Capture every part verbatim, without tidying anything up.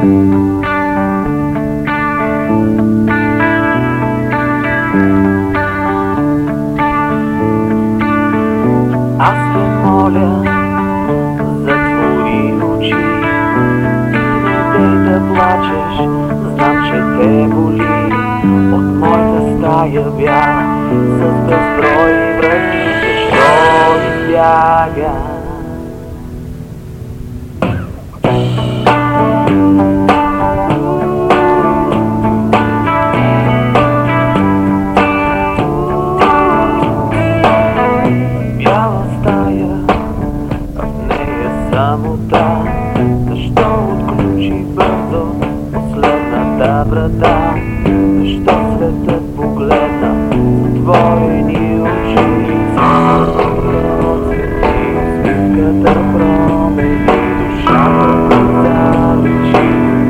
Аз те моля, затвори очи и не дей да плачеш, знам, че те боли. От моята стая бя с безброй врати, защо избяга? Бяла стая, в нея самота, защо отключи бързо последната врата? Защо светът погледна с твоени очи? Усмивката промени, душата заличи.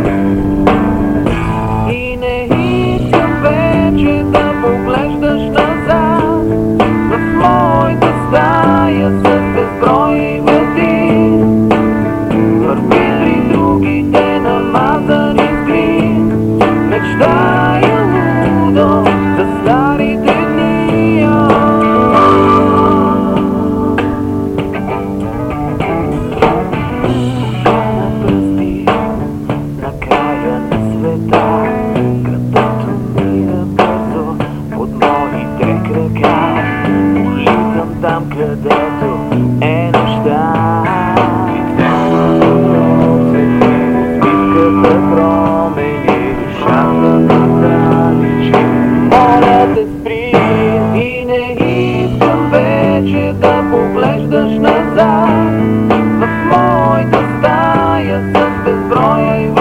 И не искам вече да поглеждаш назад в моята стая с безброй врати. Върви при другите намазани с грим, мечтая лудо за старите дни. На пръсти на края на света, градът умира бързо под моите крака. Улитам там, където е нощта. Усмивката промени, душата заличи. Моля те, спри и не искам вече да поглеждаш назад в моята стая с безброй